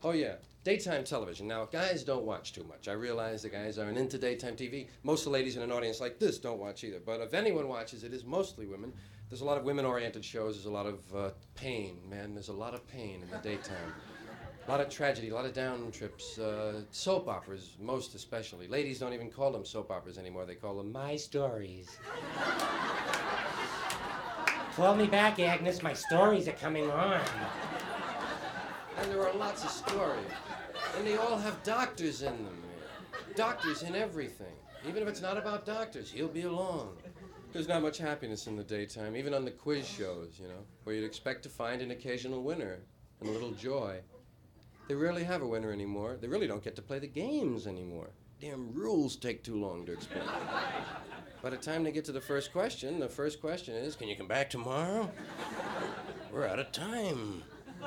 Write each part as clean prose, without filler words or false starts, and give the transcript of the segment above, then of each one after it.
Oh, yeah. Daytime television. Now, guys don't watch too much. I realize the guys aren't into daytime TV. Most of the ladies in an audience like this don't watch either. But if anyone watches, it is mostly women. There's a lot of women-oriented shows. There's a lot of pain, man. There's a lot of pain in the daytime. A lot of tragedy, a lot of down trips. Soap operas, most especially. Ladies don't even call them soap operas anymore. They call them My Stories. Call me back, Agnes. My stories are coming on. And there are lots of stories. And they all have doctors in them. Doctors in everything. Even if it's not about doctors, he'll be along. There's not much happiness in the daytime, even on the quiz shows, you know, where you'd expect to find an occasional winner and a little joy. They rarely have a winner anymore. They really don't get to play the games anymore. Damn rules take too long to explain. By the time they get to the first question is, can you come back tomorrow? We're out of time.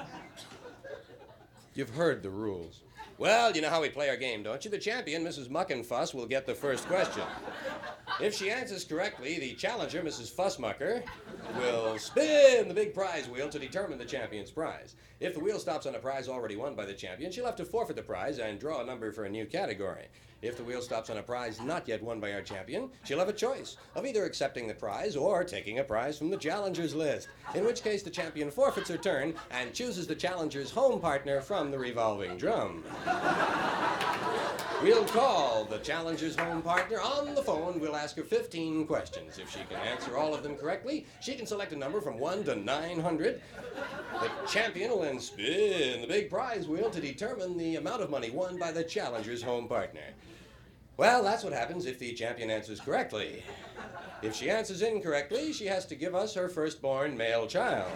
You've heard the rules. Well, you know how we play our game, don't you? The champion, Mrs. Muckenfuss, will get the first question. If she answers correctly, the challenger, Mrs. Fussmucker, will spin the big prize wheel to determine the champion's prize. If the wheel stops on a prize already won by the champion, she'll have to forfeit the prize and draw a number for a new category. If the wheel stops on a prize not yet won by our champion, she'll have a choice of either accepting the prize or taking a prize from the challenger's list, in which case the champion forfeits her turn and chooses the challenger's home partner from the revolving drum. We'll call the challenger's home partner on the phone. We'll ask her 15 questions. If she can answer all of them correctly, she can select a number from 1 to 900. The champion will then spin the big prize wheel to determine the amount of money won by the challenger's home partner. Well, that's what happens if the champion answers correctly. If she answers incorrectly, she has to give us her firstborn male child.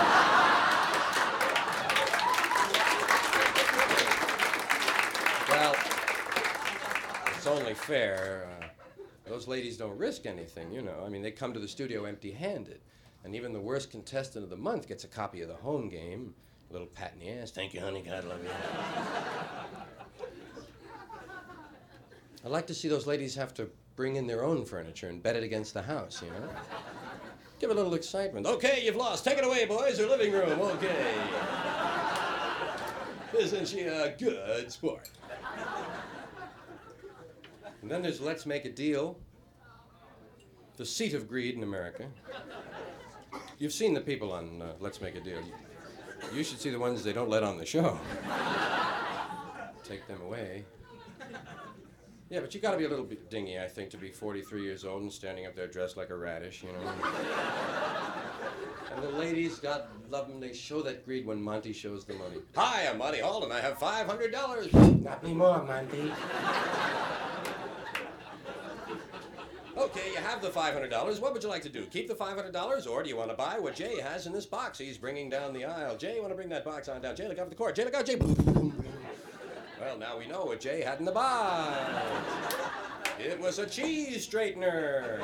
Well, it's only fair. Those ladies don't risk anything, you know. I mean, they come to the studio empty-handed. And even the worst contestant of the month gets a copy of the home game. A little pat in the ass. Thank you, honey. God love you. I'd like to see those ladies have to bring in their own furniture and bet it against the house, you know? Give a little excitement. Okay, you've lost. Take it away, boys. Your living room. Okay. Isn't she a good sport? And then there's Let's Make a Deal, the seat of greed in America. You've seen the people on Let's Make a Deal. You should see the ones they don't let on the show. Take them away. Yeah, but you gotta be a little bit dingy, I think, to be 43 years old and standing up there dressed like a radish, you know? And the ladies, God love them, they show that greed when Monty shows the money. Hi, I'm Monty Hall, and I have $500. Not anymore, Monty. Okay, you have the $500. What would you like to do? Keep the $500, or do you want to buy what Jay has in this box he's bringing down the aisle? Jay, you want to bring that box on down? Jay, look out for the cord. Jay, look out, Jay. Well, now we know what Jay had in the box. It was a cheese straightener.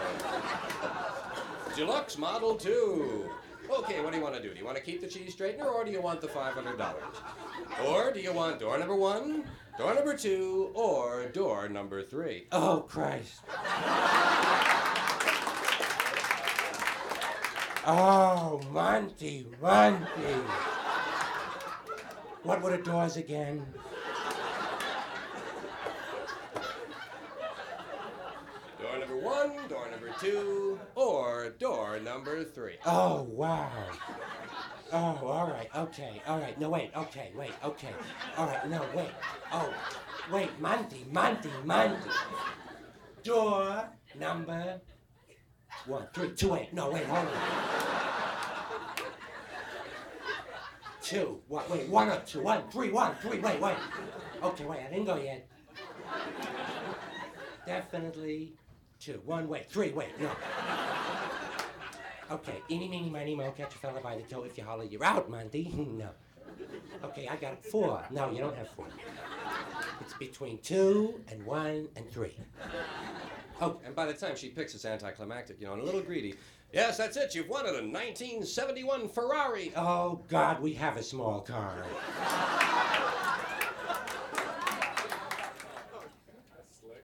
Deluxe Model 2. Okay, what do you want to do? Do you want to keep the cheese straightener, or do you want the $500? Or do you want door number 1, door number 2, or door number 3? Oh, Christ. Oh, Monty. What were the doors again? Door number 1, door number 2, or door number 3. Oh, wow. Oh, all right, okay, all right. No, wait, okay, wait, okay. All right, no, wait. Oh, wait, Monty. Door number 1, 3, 2, 8. No, wait, hold on. 2, what, wait, 1 or 2, 1, 3, 1, 3, wait. Okay, wait, I didn't go yet. Definitely 2, 1, wait, 3, wait, no. Okay, eeny, meeny, miny, moe, catch a fella by the toe. If you holler, you're out, Monty. No. Okay, I got 4. No, you don't have 4. It's between 2 and 1 and 3. Oh, and by the time she picks, it's anticlimactic, you know, and a little greedy. Yes, that's it. You've won it, a 1971 Ferrari. Oh, God, we have a small car.